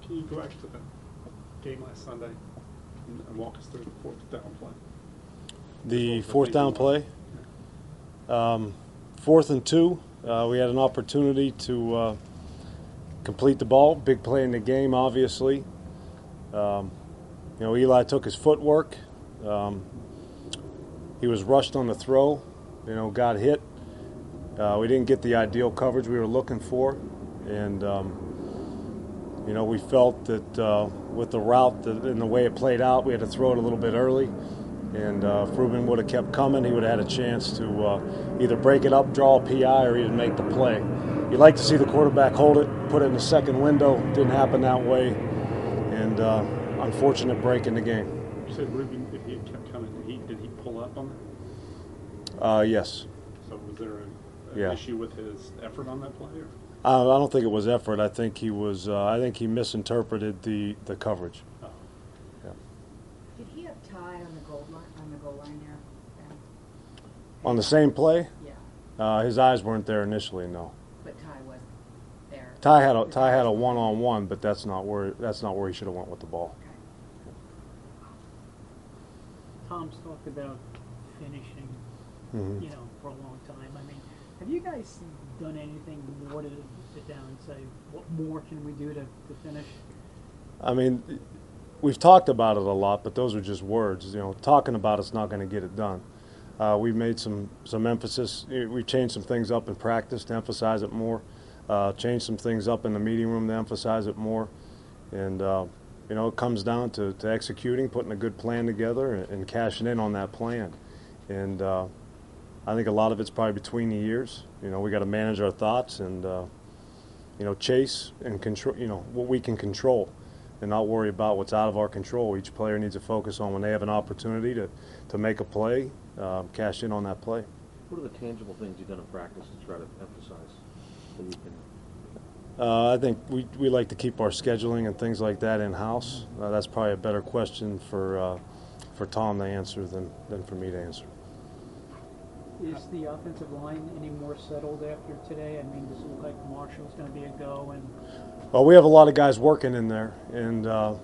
Can you go back to the game last Sunday and walk us through the fourth down play? The fourth down play? 4th and 2, we had an opportunity to complete the ball. Big play in the game, obviously. Eli took his footwork. He was rushed on the throw, got hit. We didn't get the ideal coverage we were looking for. And, we felt that with the route and the way it played out, we had to throw it a little bit early. And if Ruben would have kept coming, he would have had a chance to either break it up, draw a PI, or even make the play. You'd like to see the quarterback hold it, put it in the second window. Didn't happen that way. And unfortunate break in the game. You said Ruben, if he had kept coming, did he pull up on that? Yes. So was there an issue with his effort on that play? Or? I don't think it was effort. I think he was. I think he misinterpreted the coverage. Oh. Yeah. Did he have Ty on the goal line there? Ben? On the same play? Yeah. His eyes weren't there initially. No. But Ty wasn't there. Ty had a one-on-one, but that's not where he should have went with the ball. Okay. Tom's talked about finishing, Mm-hmm. for a long time. I mean, have you guys done anything more to sit down and say, what more can we do to finish? I mean, we've talked about it a lot, but those are just words. Talking about it's not going to get it done. We've made some emphasis. We've changed some things up in practice to emphasize it more. Changed some things up in the meeting room to emphasize it more. And, it comes down to executing, putting a good plan together, and cashing in on that plan. And I think a lot of it's probably between the years. We got to manage our thoughts and, chase and control, what we can control and not worry about what's out of our control. Each player needs to focus on when they have an opportunity to make a play, cash in on that play. What are the tangible things you've done in practice to try to emphasize that you can? I think we like to keep our scheduling and things like that in-house. That's probably a better question for Tom to answer than for me to answer. Is the offensive line any more settled after today? I mean, does it look like Marshall's going to be a go? Well, we have a lot of guys working in there, and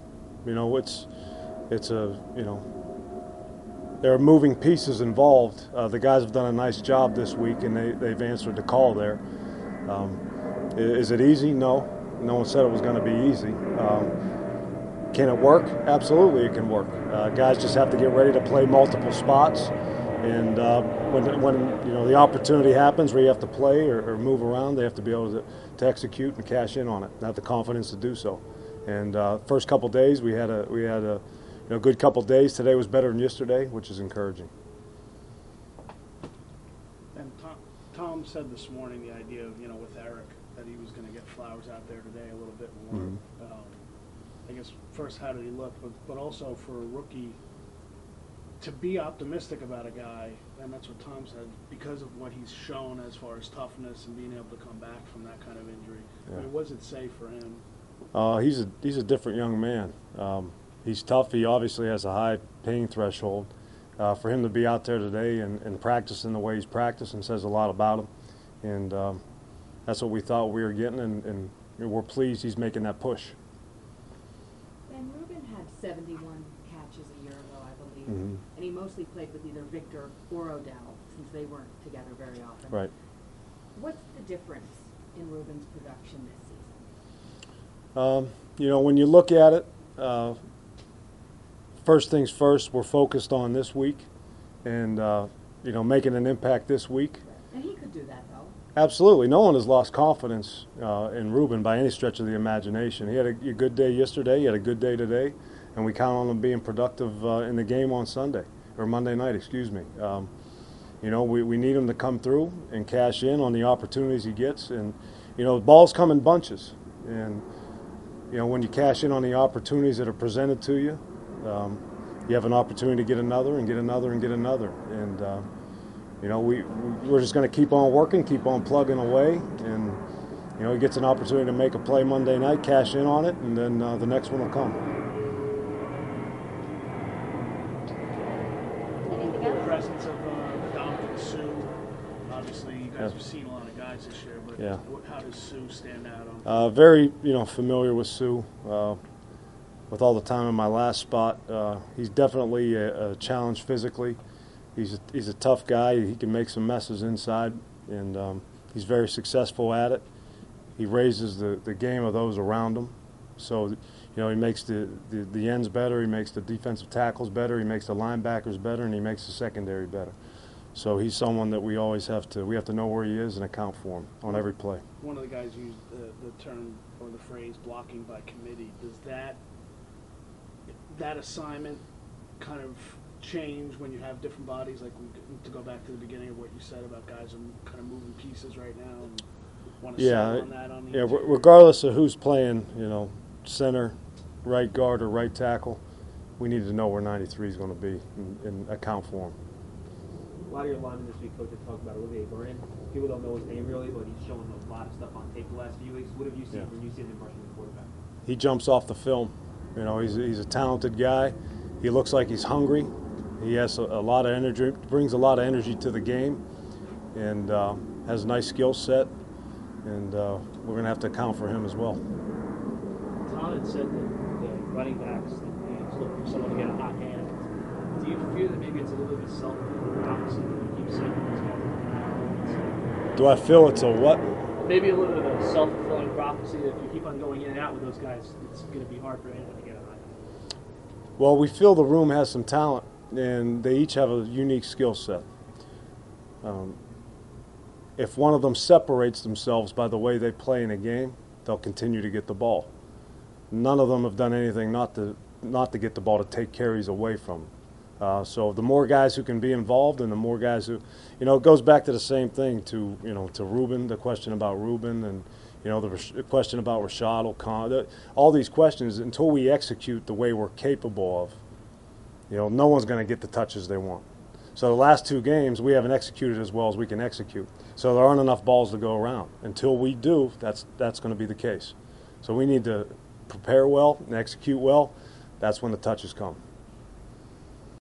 there are moving pieces involved. The guys have done a nice job this week, and they've answered the call there. Is it easy? No. No one said it was going to be easy. Can it work? Absolutely, it can work. Guys just have to get ready to play multiple spots. And when the opportunity happens where you have to play or move around, they have to be able to execute and cash in on it, and have the confidence to do so. And first couple days we had a good couple days. Today was better than yesterday, which is encouraging. And Tom said this morning the idea of with Eric that he was going to get Flowers out there today a little bit more. Mm-hmm. I guess first, how did he look? But also for a rookie, to be optimistic about a guy, and that's what Tom said, because of what he's shown as far as toughness and being able to come back from that kind of injury. Yeah. I mean, what does it say for him? He's a different young man. He's tough. He obviously has a high pain threshold. For him to be out there today and practicing the way he's practicing says a lot about him. And that's what we thought we were getting, and we're pleased he's making that push. And Ruben had 71 catches a year ago, I believe. Mm-hmm. And he mostly played with either Victor or Odell, since they weren't together very often. Right. What's the difference in Ruben's production this season? When you look at it, first things first, we're focused on this week and, making an impact this week. And he could do that, though. Absolutely. No one has lost confidence in Ruben by any stretch of the imagination. He had a good day yesterday. He had a good day today. And we count on him being productive in the game on Monday night, excuse me. We need him to come through and cash in on the opportunities he gets. And, balls come in bunches. And, when you cash in on the opportunities that are presented to you, you have an opportunity to get another and get another and get another. And, we're just going to keep on working, keep on plugging away. And, he gets an opportunity to make a play Monday night, cash in on it, and then the next one will come. The presence of Dominic Sue, obviously you guys guys have seen a lot of guys this year, but Yeah. how does Sue stand out on? Very, familiar with Sue. With all the time in my last spot, he's definitely a challenge physically. He's a tough guy. He can make some messes inside, and he's very successful at it. He raises the game of those around him. So, he makes the ends better. He makes the defensive tackles better. He makes the linebackers better, and he makes the secondary better. So he's someone that we always have to know where he is and account for him on every play. One of the guys used the term or the phrase "blocking by committee." Does that assignment kind of change when you have different bodies? Like, to go back to the beginning of what you said about guys are kind of moving pieces right now, and want to settle on that on the interior? Regardless of who's playing, center, right guard, or right tackle, we need to know where 93 is going to be and account for him. A lot of your linemen this week, Coach, have talked about Olivier Vernon. People don't know his name really, but he's showing a lot of stuff on tape the last few weeks. What have you seen when you see him rushing the quarterback? He jumps off the film. He's a talented guy. He looks like he's hungry. He has a lot of energy, brings a lot of energy to the game, and has a nice skill set. And we're going to have to account for him as well. Tom had said that the running backs, he's looking for someone to get a hot hand. Do you fear that maybe it's a little bit of a self-fulfilling prophecy that you keep saying these guys? Do I feel it's a what? Maybe a little bit of a self-fulfilling prophecy that if you keep on going in and out with those guys, it's going to be hard for anyone to get a hot hand. Well, we feel the room has some talent, and they each have a unique skill set. If one of them separates themselves by the way they play in a game, they'll continue to get the ball. None of them have done anything not to get the ball, to take carries away from them. So the more guys who can be involved, and the more guys who, it goes back to the same thing to Ruben, the question about Ruben, and the question about Rashad O'Connor. All these questions, until we execute the way we're capable of, no one's going to get the touches they want. So the last two games, we haven't executed as well as we can execute. So there aren't enough balls to go around. Until we do, that's going to be the case. So we need to prepare well and execute well. That's when the touches come.